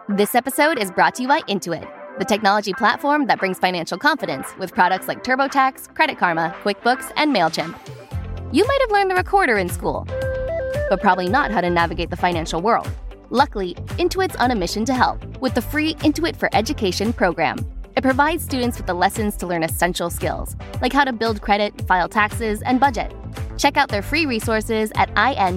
This episode is brought to you by Intuit, the technology platform that brings financial confidence with products like TurboTax, Credit Karma, QuickBooks, and MailChimp. You might have learned the recorder in school, but probably not how to navigate the financial world. Luckily, Intuit's on a mission to help with the free Intuit for Education program. It provides students with the lessons to learn essential skills, like how to build credit, file taxes, and budget. Check out their free resources at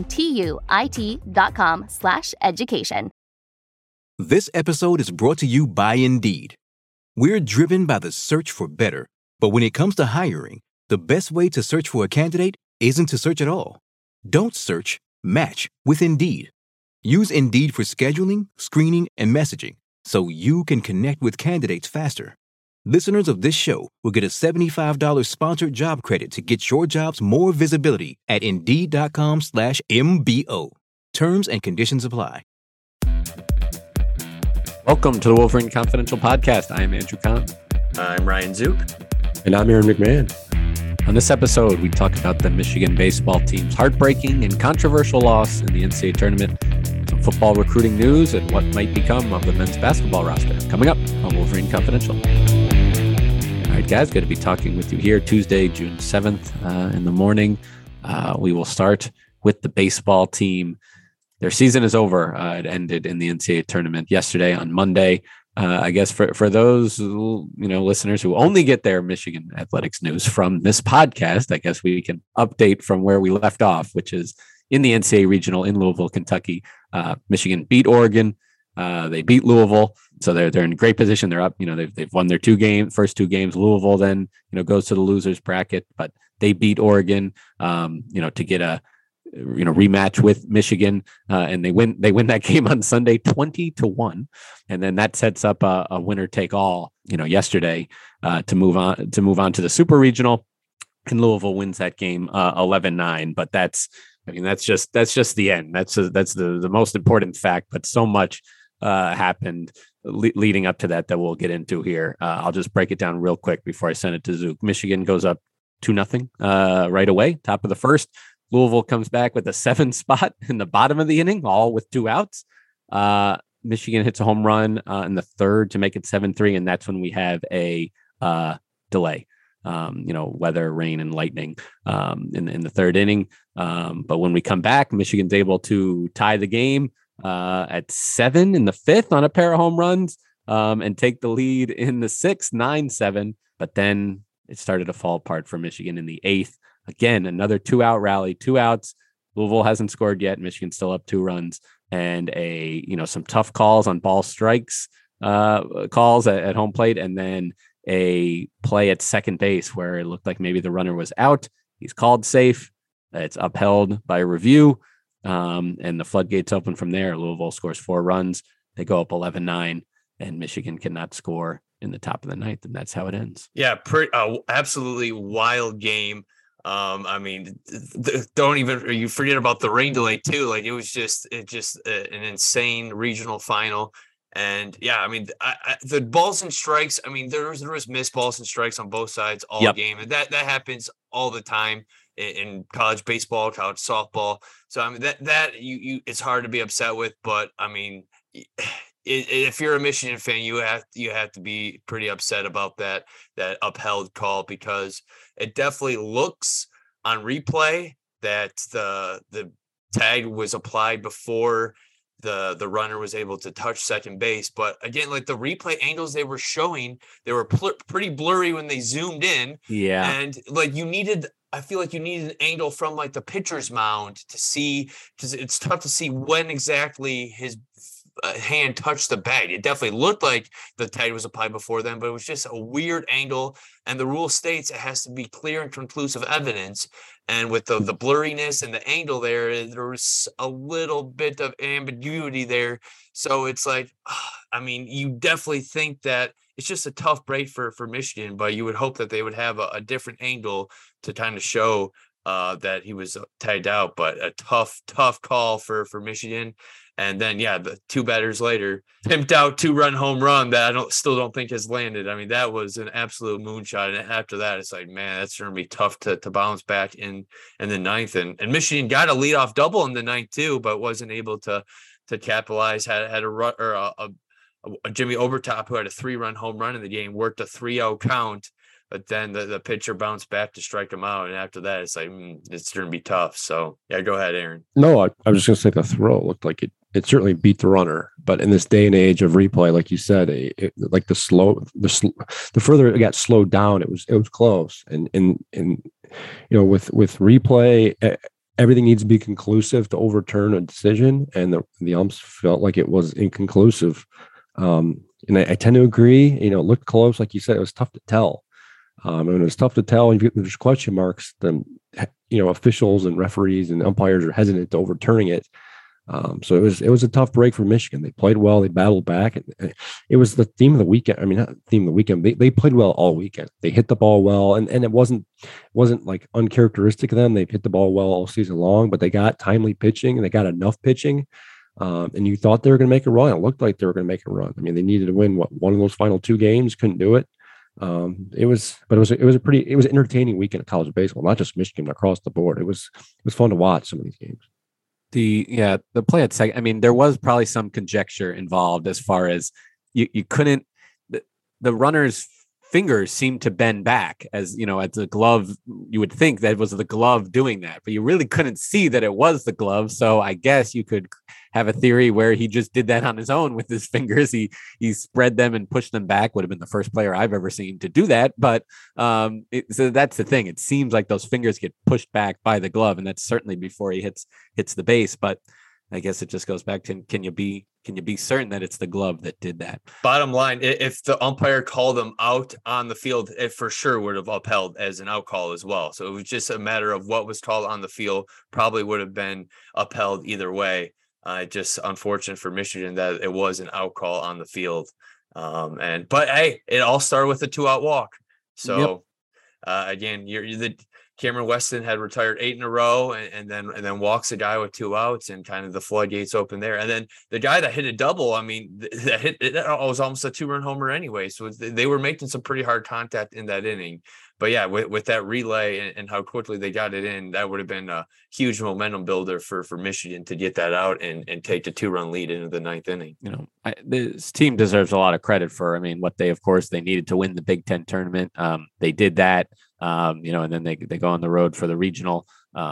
intuit.com/education. This episode is brought to you by Indeed. We're driven by the search for better, but when it comes to hiring, the best way to search for a candidate isn't to search at all. Don't search, match with Indeed. Use Indeed for scheduling, screening, and messaging so you can connect with candidates faster. Listeners of this show will get a $75 sponsored job credit to get your jobs more visibility at Indeed.com/MBO. Terms and conditions apply. Welcome to the Wolverine Confidential Podcast. I am Andrew Kahn. I'm Ryan Zook. And I'm Aaron McMahon. On this episode, we talk about the Michigan baseball team's heartbreaking and controversial loss in the NCAA tournament, some football recruiting news, and what might become of the men's basketball roster. Coming up on Wolverine Confidential. All right, guys, good to be talking with you here Tuesday, June 7th in the morning. We will start with the baseball team. Their season is over. It ended in the NCAA tournament yesterday on Monday. I guess for those listeners who only get their Michigan athletics news from this podcast, I guess we can update from where we left off, which is in the NCAA regional in Louisville, Kentucky. Michigan beat Oregon. They beat Louisville, so they're in great position. They're up. They've won their first two games. Louisville then goes to the losers bracket, but they beat Oregon. To get a rematch with Michigan, and they win that game on Sunday 20-1, and then that sets up a winner take all yesterday to move on to the super regional, and Louisville wins that game 11-9. But that's just the end. That's the most important fact, but so much happened leading up to that we'll get into here. I'll just break it down real quick before I send it to Zook. Michigan goes up 2-0 right away, top of the first. Louisville comes back with a 7 spot in the bottom of the inning, all with 2 outs. Michigan hits a home run in the third to make it 7-3, and that's when we have a delay. Weather, rain, and lightning in the third inning. But when we come back, Michigan's able to tie the game at 7 in the fifth on a pair of home runs and take the lead in the sixth, 9-7. But then it started to fall apart for Michigan in the eighth. Again, another 2-out rally, 2 outs. Louisville hasn't scored yet. Michigan's still up 2 runs, and some tough calls on ball strikes, calls at home plate, and then a play at second base where it looked like maybe the runner was out. He's called safe. It's upheld by review, and the floodgates open from there. Louisville scores 4 runs. They go up 11-9, and Michigan cannot score in the top of the ninth, and that's how it ends. Yeah, absolutely wild game. Don't even you forget about the rain delay too. Like it was just an insane regional final. And yeah, the balls and strikes. There was missed balls and strikes on both sides all game, and that happens all the time in college baseball, college softball. So it's hard to be upset with, but if you're a Michigan fan, you have to be pretty upset about that upheld call, because it definitely looks on replay that the tag was applied before the runner was able to touch second base. But again, like the replay angles they were showing, they were pretty blurry when they zoomed in. Yeah, and I feel like you need an angle from like the pitcher's mound to see, because it's tough to see when exactly his hand touched the bag. It definitely looked like the tag was applied before then, but it was just a weird angle. And the rule states it has to be clear and conclusive evidence. And with the blurriness and the angle there was a little bit of ambiguity there. So it's like, you definitely think that it's just a tough break for Michigan, but you would hope that they would have a different angle to kind of show that he was tagged out. But a tough call for Michigan. And then, the 2 batters later, pimped out 2-run home run that I still don't think has landed. That was an absolute moonshot. And after that, it's like, man, that's going to be tough to bounce back in the ninth. And Michigan got a leadoff double in the ninth too, but wasn't able to capitalize. Had a Jimmy Obertop, who had a 3-run home run in the game, worked a 3-0 count, but then the pitcher bounced back to strike him out. And after that, it's like, it's going to be tough. So, yeah, go ahead, Aaron. No, I was just going to say the throw looked like it certainly beat the runner. But in this day and age of replay, like you said, like the further it got slowed down, it was close. And with replay, everything needs to be conclusive to overturn a decision. And the umps felt like it was inconclusive. And I tend to agree, it looked close. Like you said, it was tough to tell. And it's tough to tell. If there's question marks, then, officials and referees and umpires are hesitant to overturning it. So it was a tough break for Michigan. They played well. They battled back. It was the theme of the weekend. I mean, not the theme of the weekend. They played well all weekend. They hit the ball well, and it wasn't like uncharacteristic of them. They've hit the ball well all season long, but they got timely pitching and they got enough pitching. And you thought they were going to make a run. It looked like they were going to make a run. I mean, they needed to win one of those final 2 games. Couldn't do it. It was an entertaining weekend of college baseball, not just Michigan, across the board. It was fun to watch some of these games. The play at second. I mean, there was probably some conjecture involved as far as you couldn't. The runner's fingers seemed to bend back as at the glove. You would think that was the glove doing that, but you really couldn't see that it was the glove. So I guess you could have a theory where he just did that on his own with his fingers. He spread them and pushed them back. Would have been the first player I've ever seen to do that. But so that's the thing. It seems like those fingers get pushed back by the glove, and that's certainly before he hits the base. But I guess it just goes back to, can you be certain that it's the glove that did that? Bottom line, if the umpire called them out on the field, it for sure would have upheld as an out call as well. So it was just a matter of what was called on the field, probably would have been upheld either way. Just unfortunate for Michigan that it was an out call on the field. But hey, it all started with a 2-out walk. So again, Cameron Weston had retired 8 in a row and then walks a guy with 2 outs, and kind of the floodgates open there. And then the guy that hit a double, I mean, that was almost a 2-run homer anyway. So they were making some pretty hard contact in that inning. But yeah, with that relay and how quickly they got it in, that would have been a huge momentum builder for Michigan to get that out and take the 2-run lead into the 9th inning. This team deserves a lot of credit for, what they needed to win the Big Ten tournament. They did that, and then they go on the road for the regional.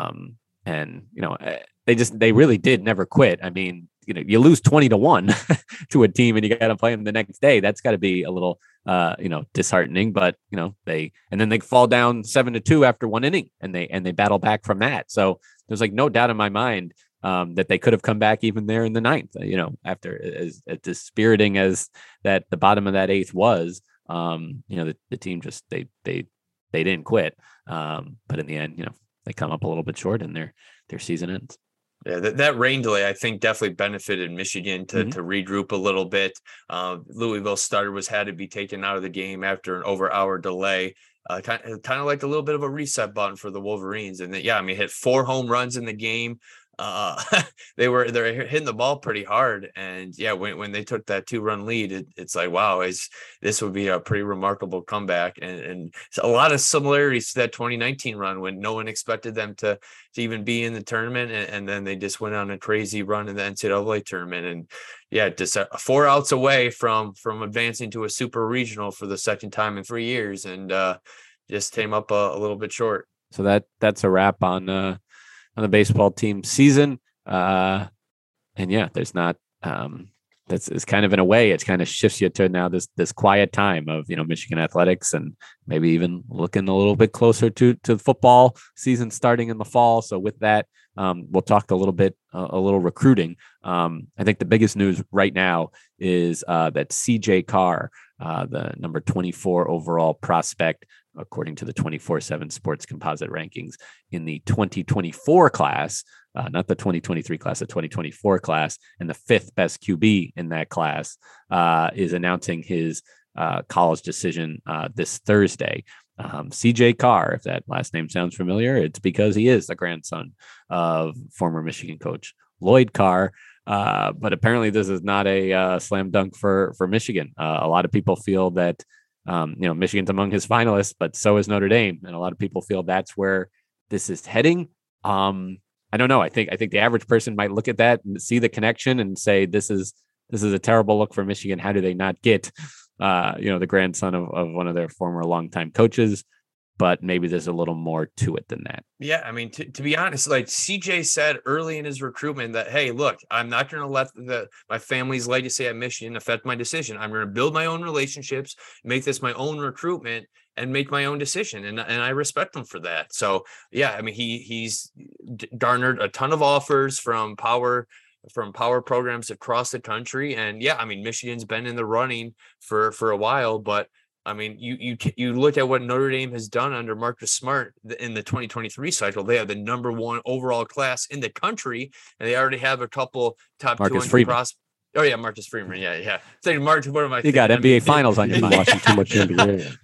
They really did never quit. I mean, you lose 20-1 to a team and you got to play them the next day. That's got to be a little, disheartening, but they fall down 7-2 after 1 inning and they battle back from that. So there's like no doubt in my mind that they could have come back even there in the 9th, after as dispiriting as that the bottom of that 8th was, the team just, they didn't quit. But in the end, they come up a little bit short and their season ends. Yeah, that rain delay, I think, definitely benefited Michigan to regroup a little bit. Louisville starter had to be taken out of the game after an over-hour delay. Kind of like a little bit of a reset button for the Wolverines. And hit 4 home runs in the game. They're hitting the ball pretty hard, and when they took that 2-run lead, it's like, wow, this would be a pretty remarkable comeback, and a lot of similarities to that 2019 run when no one expected them to even be in the tournament, and then they just went on a crazy run in the NCAA tournament, and just 4 outs away from advancing to a super regional for the second time in 3 years, and just came up a little bit short. So that's a wrap on the baseball team season. There's not, it's kind of, in a way, it kind of shifts you to now this quiet time of, Michigan athletics, and maybe even looking a little bit closer to the football season starting in the fall. So with that, we'll talk a little recruiting. I think the biggest news right now is that CJ Carr, the number 24 overall prospect, according to the 24/7 Sports Composite rankings, in the 2024 class, not the 2023 class, the 2024 class, and the 5th best QB in that class, is announcing his college decision this Thursday. CJ Carr, if that last name sounds familiar, it's because he is the grandson of former Michigan coach Lloyd Carr. But apparently this is not a slam dunk for Michigan. A lot of people feel that Michigan's among his finalists, but so is Notre Dame, and a lot of people feel that's where this is heading. I don't know. I think the average person might look at that and see the connection and say this is this is a terrible look for Michigan. How do they not get, the grandson of one of their former longtime coaches? But maybe there's a little more to it than that. Yeah, I mean, to be honest, like CJ said early in his recruitment that, hey, look, I'm not going to let my family's legacy at Michigan affect my decision. I'm going to build my own relationships, make this my own recruitment, and make my own decision. And I respect him for that. So, yeah, I mean, he's garnered a ton of offers from power programs across the country. And yeah, I mean, Michigan's been in the running for a while, but I mean, you look at what Notre Dame has done under Marcus Smart in the 2023 cycle. They have the number 1 overall class in the country, and they already have a couple top Marcus 200 prospects. Oh yeah, Marcus Freeman. Yeah. Saying March, what am I? You got NBA Finals on your mind. Watching too much NBA.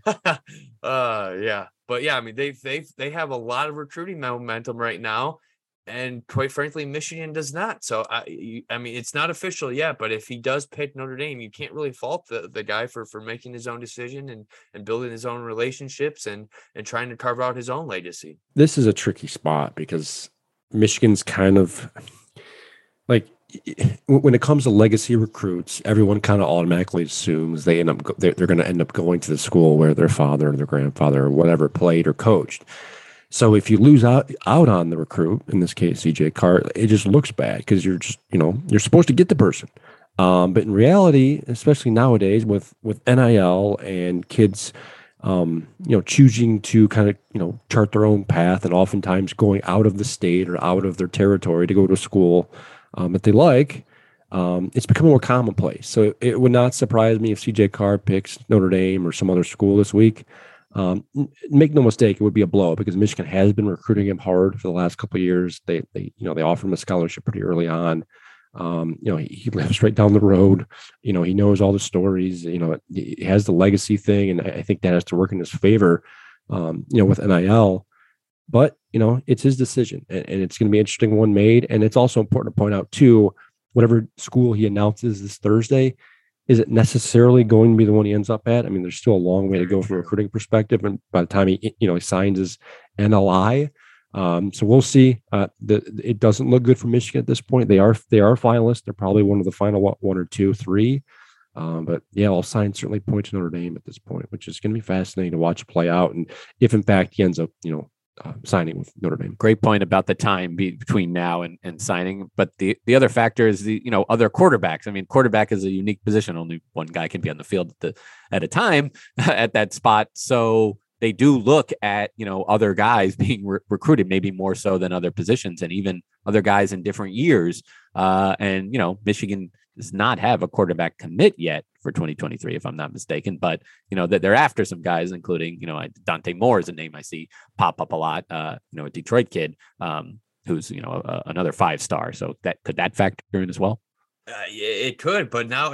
Yeah, but yeah, I mean, they have a lot of recruiting momentum right now. And quite frankly, Michigan does not. So, I mean, it's not official yet, but if he does pick Notre Dame, you can't really fault the guy for making his own decision and building his own relationships and trying to carve out his own legacy. This is a tricky spot because Michigan's kind of like, when it comes to legacy recruits, everyone kind of automatically assumes they're going to end up going to the school where their father or their grandfather or whatever played or coached. So if you lose out on the recruit, in this case, CJ Carr, it just looks bad because you're just, you're supposed to get the person. But in reality, especially nowadays with NIL and kids, choosing to kind of, chart their own path and oftentimes going out of the state or out of their territory to go to a school that they like, it's becoming more commonplace. So it would not surprise me if CJ Carr picks Notre Dame or some other school this week. Make no mistake, it would be a blow because Michigan has been recruiting him hard for the last couple of years. They offered him a scholarship pretty early on. He lives right down the road. He knows all the stories. He has the legacy thing, and I think that has to work in his favor. With NIL, but it's his decision, and it's going to be an interesting one made. And it's also important to point out too, whatever school he announces this Thursday. Is it necessarily going to be the one he ends up at? I mean, there's still a long way to go from a recruiting perspective. And by the time he signs his NLI, so we'll see. It doesn't look good for Michigan at this point. They are finalists. They're probably one of the final 1 or 2, 3. But yeah, all signs certainly point to Notre Dame at this point, which is going to be fascinating to watch play out. And if in fact he ends up, signing with Notre Dame. Great point about the time between now and signing. But the other factor is the other quarterbacks. I mean, quarterback is a unique position. Only one guy can be on the field at a time at that spot. So they do look at other guys being recruited, maybe more so than other positions, and even other guys in different years. And Michigan does not have a quarterback commit yet for 2023, if I'm not mistaken. But, that they're after some guys, including, Dante Moore is a name I see pop up a lot, a Detroit kid who's, another 5-star. So could that factor in as well? It could, but now,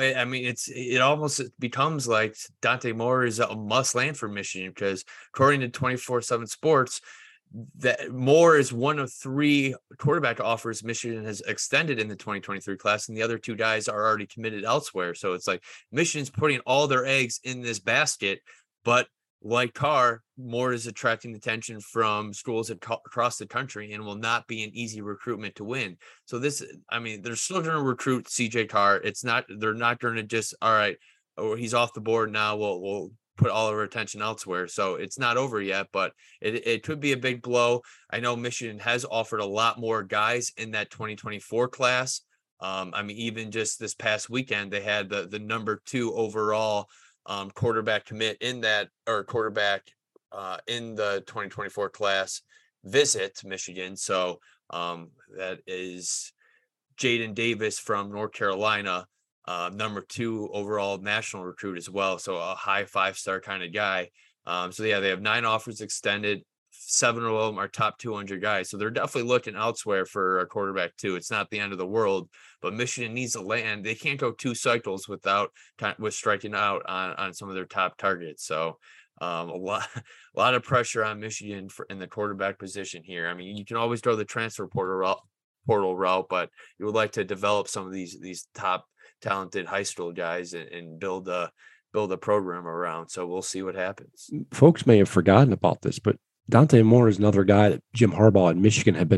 it almost becomes like Dante Moore is a must land for Michigan because according to 24/7 Sports, that Moore is one of 3 quarterback offers Michigan has extended in the 2023 class, and the other 2 guys are already committed elsewhere. So it's like Michigan's putting all their eggs in this basket, but like Carr, Moore is attracting attention from schools across the country and will not be an easy recruitment to win. So they're still going to recruit CJ Carr. They're not going to just, all right, he's off the board now. We'll put all of our attention elsewhere. So it's not over yet, but it could be a big blow. I know Michigan has offered a lot more guys in that 2024 class. Even just this past weekend, they had the number 2 overall quarterback commit in that, or quarterback in the 2024 class visit Michigan. So that is Jaden Davis from North Carolina. Number 2 overall national recruit as well. So a high 5-star kind of guy. They have 9 offers extended. 7 of them are top 200 guys. So they're definitely looking elsewhere for a quarterback too. It's not the end of the world, but Michigan needs to land. They can't go 2 cycles with striking out on some of their top targets. So a lot of pressure on Michigan in the quarterback position here. I mean, you can always go the transfer portal route, but you would like to develop some of these top talented high school guys and build a program around. So we'll see what happens. Folks may have forgotten about this, but Dante Moore is another guy that Jim Harbaugh in Michigan had been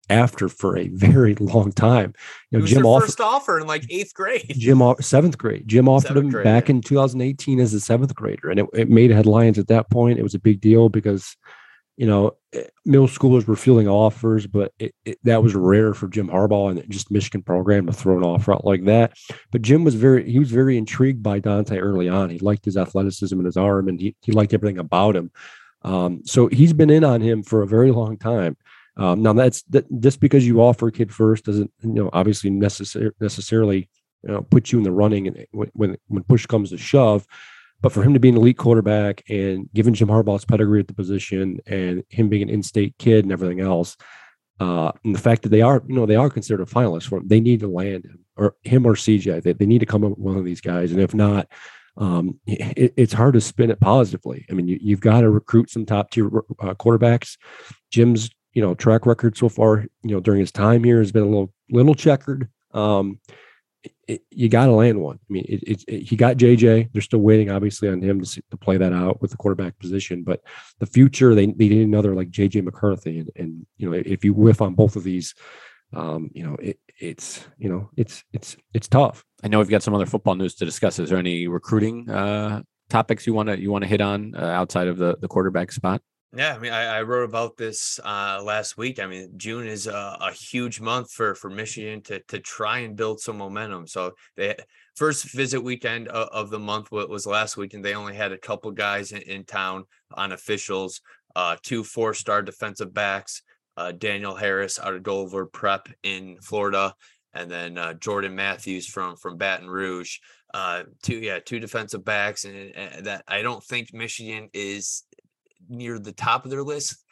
after for a very long time. It was Jim their first offer in like 8th grade. Seventh grade. Jim offered him back in 2018 as a 7th grader, and it made headlines at that point. It was a big deal because, middle schoolers were fielding offers, but that was rare for Jim Harbaugh and just Michigan program to throw an offer out like that. But Jim was very intrigued by Dante early on. He liked his athleticism and his arm, and he liked everything about him. So he's been in on him for a very long time. Now just because you offer a kid first doesn't, obviously necessarily put you in the running and when push comes to shove. But for him to be an elite quarterback and given Jim Harbaugh's pedigree at the position and him being an in-state kid and everything else, and the fact that they are considered a finalist for him, they need to land him or CJ. They need to come up with one of these guys. And if not, it's hard to spin it positively. I mean, you've got to recruit some top tier quarterbacks. Jim's, track record so far, during his time here has been a little checkered. You got to land one. I mean, he got JJ. They're still waiting, obviously, on him to play that out with the quarterback position. But the future, they need another like JJ McCarthy. And if you whiff on both of these, it's tough. I know we've got some other football news to discuss. Is there any recruiting topics you want to hit on outside of the quarterback spot? Yeah, I mean, I wrote about this last week. I mean, June is a huge month for Michigan to try and build some momentum. So they first visit weekend of the month was last week, and they only had a couple guys in town on officials, 2 4-star defensive backs, Daniel Harris out of Dover Prep in Florida, and then Jordan Matthews from Baton Rouge. Two defensive backs, and that I don't think Michigan is near the top of their list,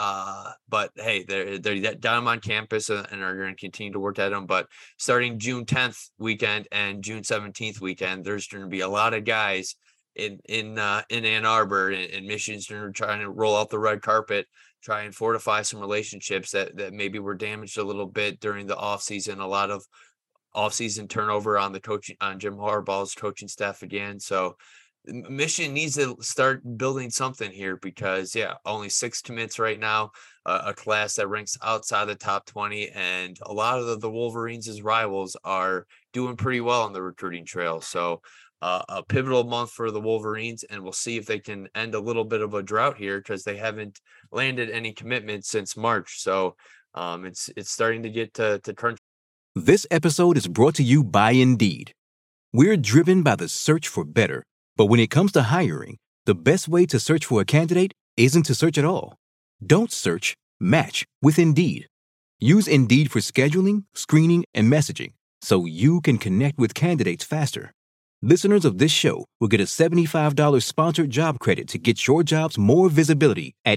but hey, they're down on campus and are going to continue to work at them. But starting June 10th weekend and June 17th weekend, there's going to be a lot of guys in Ann Arbor, and Michigan's trying to roll out the red carpet, try and fortify some relationships that maybe were damaged a little bit during the offseason. A lot of offseason turnover on Jim Harbaugh's coaching staff again. So Michigan needs to start building something here because, only 6 commits right now, a class that ranks outside the top 20. And a lot of the Wolverines' rivals are doing pretty well on the recruiting trail. So a pivotal month for the Wolverines, and we'll see if they can end a little bit of a drought here because they haven't landed any commitments since March. So it's starting to get to crunch. This episode is brought to you by Indeed. We're driven by the search for better. But when it comes to hiring, the best way to search for a candidate isn't to search at all. Don't search, match with Indeed. Use Indeed for scheduling, screening, and messaging so you can connect with candidates faster. Listeners of this show will get a $75 sponsored job credit to get your jobs more visibility at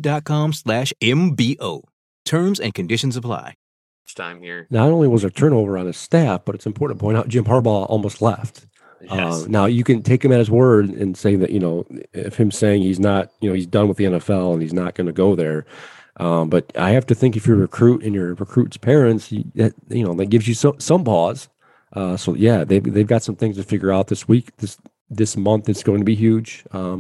Indeed.com/MBO. Terms and conditions apply. Time here. Not only was there turnover on his staff, but it's important to point out Jim Harbaugh almost left. Yes. Now you can take him at his word and say that, if him saying he's not, he's done with the NFL and he's not going to go there. But I have to think if you're a recruit and your recruit's parents, that gives you some pause. They've got some things to figure out this week. This month it's going to be huge. I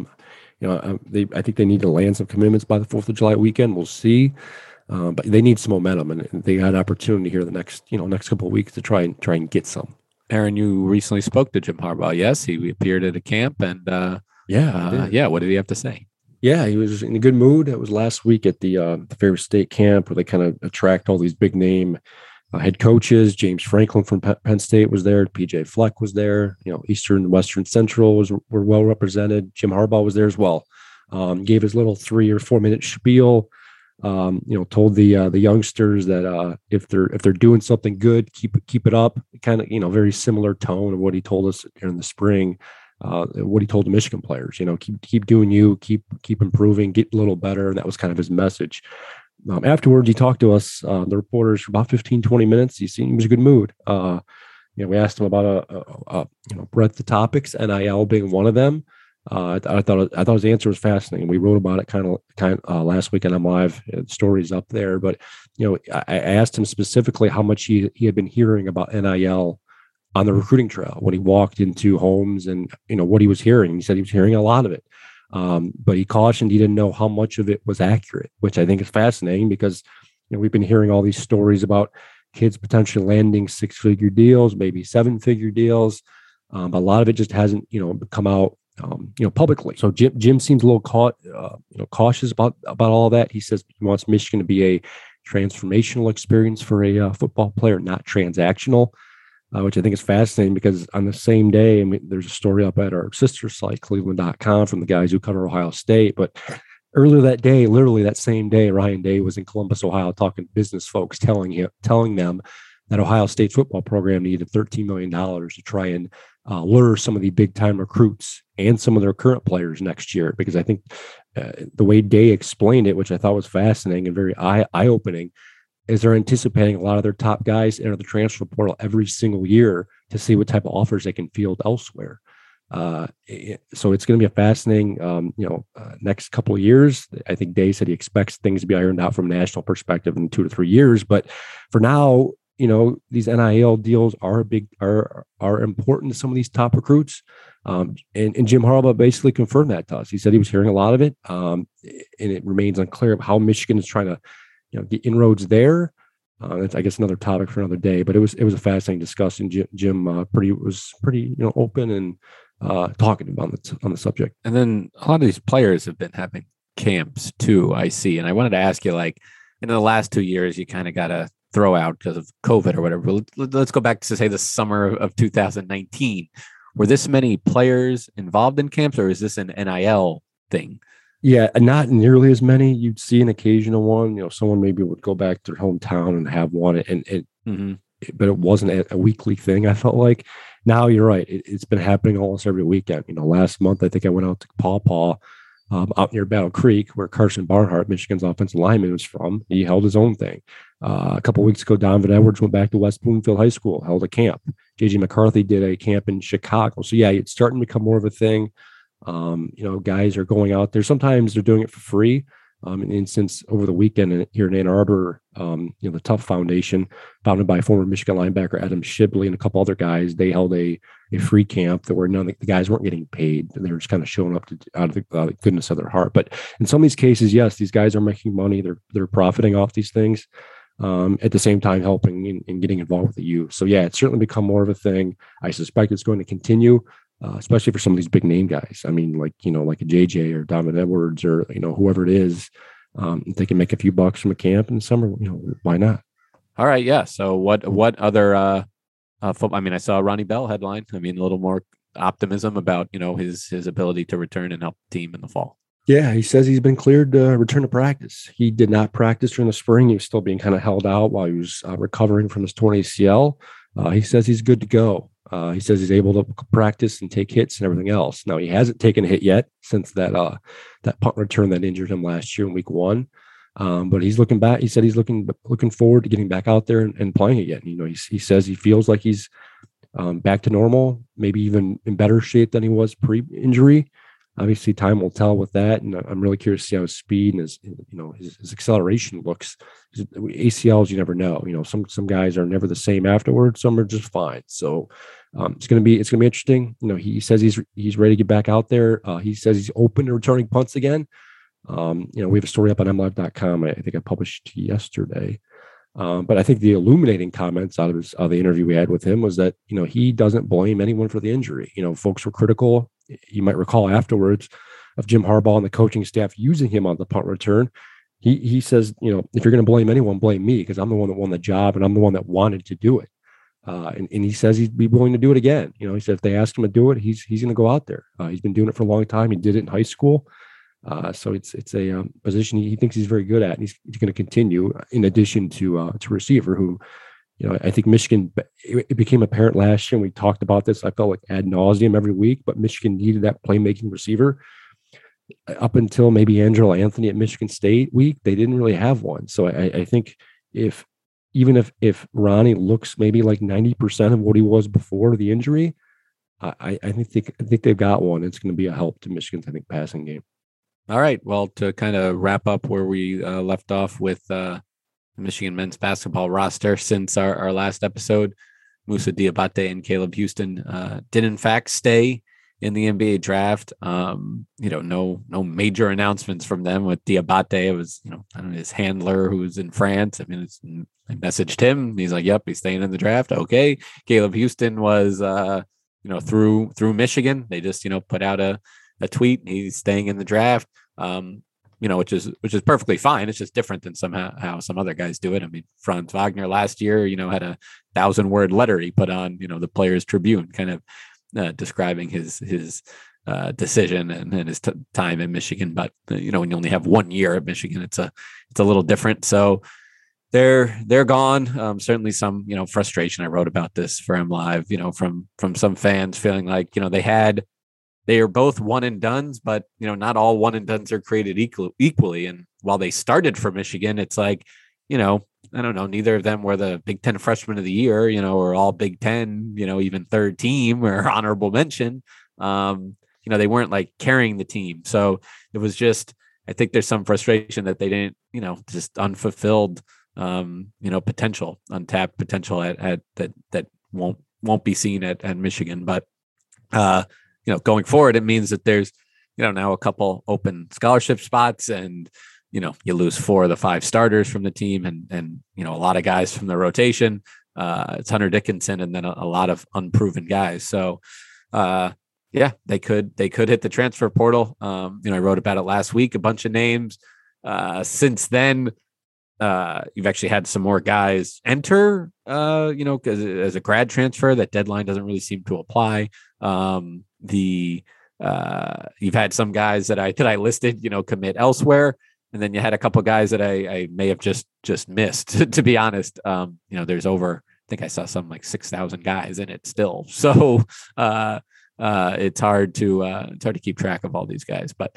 think they need to land some commitments by the 4th of July weekend. We'll see. But they need some momentum, and they got an opportunity here the next couple of weeks to try and get some. Aaron, you recently spoke to Jim Harbaugh. Yes, he appeared at a camp, and what did he have to say? Yeah, he was in a good mood. It was last week at the Ferris State camp where they kind of attract all these big name head coaches. James Franklin from Penn State was there. PJ Fleck was there. Eastern and Western Central were well represented. Jim Harbaugh was there as well. Gave his little 3 or 4 minute spiel. Told the youngsters that if they're doing something good, keep it up. Kind of very similar tone of what he told us in the spring. What he told the Michigan players. Keep doing you, keep improving, get a little better. That was kind of his message. Afterwards, he talked to us, the reporters, for about 15-20 minutes. He was in a good mood. We asked him about breadth of topics, NIL being one of them. I thought his answer was fascinating. We wrote about it kind of last week on I'm Live. The story's up there, but I asked him specifically how much he had been hearing about NIL on the recruiting trail when he walked into homes, and what he was hearing. He said he was hearing a lot of it, but he cautioned he didn't know how much of it was accurate, which I think is fascinating because we've been hearing all these stories about kids potentially landing 6-figure deals, maybe 7-figure deals. But a lot of it just hasn't, come out, publicly. So Jim seems a little cautious about all of that. He says he wants Michigan to be a transformational experience for a football player, not transactional, which I think is fascinating because on the same day, there's a story up at our sister site, Cleveland.com, from the guys who cover Ohio State. But earlier that day, literally that same day, Ryan Day was in Columbus, Ohio, talking to business folks, telling them that Ohio State's football program needed $13 million to try and lure some of the big time recruits and some of their current players next year. Because I think the way Day explained it, which I thought was fascinating and very eye-opening, is they're anticipating a lot of their top guys enter the transfer portal every single year to see what type of offers they can field elsewhere. So it's going to be a fascinating, next couple of years. I think Day said he expects things to be ironed out from a national perspective in 2 to 3 years. But for now, these NIL deals are important to some of these top recruits. And Jim Harbaugh basically confirmed that to us. He said he was hearing a lot of it. And it remains unclear of how Michigan is trying to, get inroads there. That's, I guess, another topic for another day, but it was a fascinating discussion. Jim was pretty open and talkative on the subject. And then a lot of these players have been having camps too, I see. And I wanted to ask you, like, in the last 2 years, you kind of got to throw out because of COVID or whatever. Let's go back to, say, the summer of 2019. Were this many players involved in camps, or is this an NIL thing? Yeah, not nearly as many. You'd see an occasional one. Someone maybe would go back to their hometown and have one, but it wasn't a weekly thing. I felt like. Now you're right. It's been happening almost every weekend. Last month I think I went out to Paw Paw, out near Battle Creek, where Carson Barnhart, Michigan's offensive lineman, was from. He held his own thing. A couple of weeks ago, Donovan Edwards went back to West Bloomfield High School, held a camp. JJ McCarthy did a camp in Chicago. So yeah, it's starting to become more of a thing. Guys are going out there. Sometimes they're doing it for free. And since over the weekend here in Ann Arbor, the Tough Foundation, founded by former Michigan linebacker Adam Shibley and a couple other guys, they held a free camp that where none of the guys weren't getting paid. They were just kind of showing up out of the goodness of their heart. But in some of these cases, yes, these guys are making money. They're profiting off these things, at the same time helping and getting involved with the youth. So yeah, it's certainly become more of a thing. I suspect it's going to continue. Especially for some of these big name guys. I mean, like a JJ or Donovan Edwards or, whoever it is, if they can make a few bucks from a camp in the summer, why not? All right. Yeah. So what other, I saw a Ronnie Bell headline. A little more optimism about, his ability to return and help the team in the fall. Yeah. He says he's been cleared to return to practice. He did not practice during the spring. He was still being kind of held out while he was recovering from his torn ACL. He says he's good to go. He says he's able to practice and take hits and everything else. Now, he hasn't taken a hit yet since that punt return that injured him last year in week 1. But he's looking back. He said he's looking forward to getting back out there and playing again. He says he feels like he's back to normal, maybe even in better shape than he was pre-injury. Obviously, time will tell with that, and I'm really curious to see how his speed and his acceleration looks. ACLs, you never know. Some guys are never the same afterwards. Some are just fine. So it's going to be interesting. He says he's ready to get back out there. He says he's open to returning punts again. We have a story up on mlive.com. I think I published yesterday. But I think the illuminating comments out of the interview we had with him was that, he doesn't blame anyone for the injury. Folks were critical. You might recall afterwards of Jim Harbaugh and the coaching staff using him on the punt return. He says, if you're going to blame anyone, blame me, because I'm the one that won the job and I'm the one that wanted to do it. And he says he'd be willing to do it again. He said if they ask him to do it, he's going to go out there. He's been doing it for a long time. He did it in high school. So it's a position he thinks he's very good at, and he's going to continue. In addition to receiver, who, I think Michigan. It became apparent last year, and we talked about this. I felt like ad nauseum every week, but Michigan needed that playmaking receiver. Up until maybe Angelo Anthony at Michigan State week, they didn't really have one. So I think if Ronnie looks maybe like 90% of what he was before the injury, I think they've got one. It's going to be a help to Michigan's, passing game. All right. Well, to kind of wrap up where we left off with the Michigan men's basketball roster since our last episode, Moussa Diabate and Caleb Houston did in fact stay in the NBA draft. No major announcements from them with Diabate. It was, I don't know, his handler who was in France. I mean, I messaged him. He's like, yep, he's staying in the draft. Okay. Caleb Houston was, through Michigan. They just, put out a tweet. He's staying in the draft. Which is perfectly fine. It's just different than how some other guys do it. I mean, Franz Wagner last year, had a 1,000-word letter he put on, the Players Tribune, kind of describing his decision and his time in Michigan. But when you only have 1 year at Michigan, it's a little different. So they're gone. Certainly some frustration. I wrote about this for MLive. From some fans feeling like they are both one and dones, but not all one and dones are created equally. And while they started for Michigan, it's like, I don't know, neither of them were the Big Ten freshman of the year, or all Big Ten, even third team or honorable mention. They weren't like carrying the team. So it was just, I think there's some frustration that they didn't, just unfulfilled, potential, untapped potential at that won't be seen at Michigan. But, going forward, it means that there's, now a couple open scholarship spots and, you lose 4 of the 5 starters from the team and a lot of guys from the rotation. It's Hunter Dickinson and then a lot of unproven guys. So, they could hit the transfer portal. I wrote about it last week, a bunch of names. Since then, you've actually had some more guys enter, as a grad transfer. That deadline doesn't really seem to apply. You've had some guys that I listed, commit elsewhere. And then you had a couple of guys that I may have just missed, to be honest. There's over, I think I saw something like 6,000 guys in it still. So, it's hard to keep track of all these guys, but,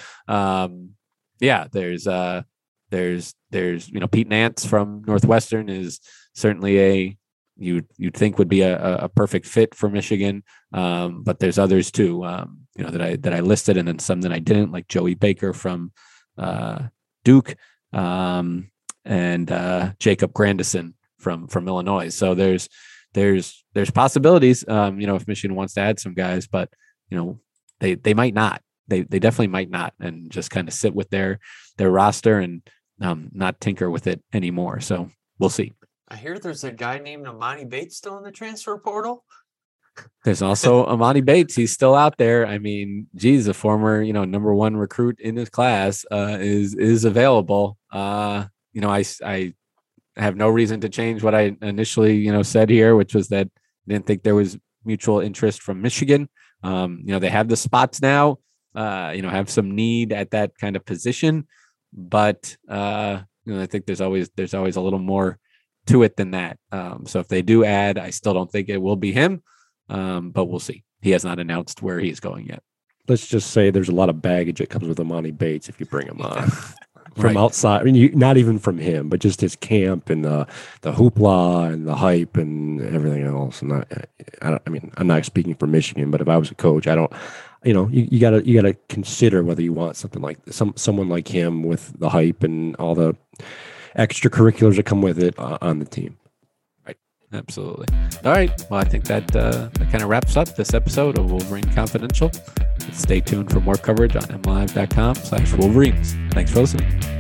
there's Pete Nance from Northwestern is certainly you'd think would be a perfect fit for Michigan. But there's others too, that I listed, and then some that I didn't, like Joey Baker from Duke, and Jacob Grandison from Illinois. So there's possibilities, if Michigan wants to add some guys, but they might not. They definitely might not, and just kind of sit with their roster and not tinker with it anymore. So we'll see. I hear there's a guy named Amani Bates still in the transfer portal. There's also Amani Bates. He's still out there. I mean, geez, a former, number 1 recruit in his class is available. I have no reason to change what I initially, said here, which was that I didn't think there was mutual interest from Michigan. They have the spots now, have some need at that kind of position, but I think there's always a little more to it than that. So if they do add, I still don't think it will be him, but we'll see. He has not announced where he's going yet. Let's just say there's a lot of baggage that comes with Amani Bates if you bring him on. From outside, I mean, not even from him, but just his camp and the hoopla and the hype and everything else. And I'm not speaking for Michigan, but if I was a coach, I don't, you gotta consider whether you want something like someone like him with the hype and all the extracurriculars that come with it on the team. Right. Absolutely. All right. Well, I think that kind of wraps up this episode of Wolverine Confidential. Stay tuned for more coverage on mlive.com/Wolverines. Thanks for listening.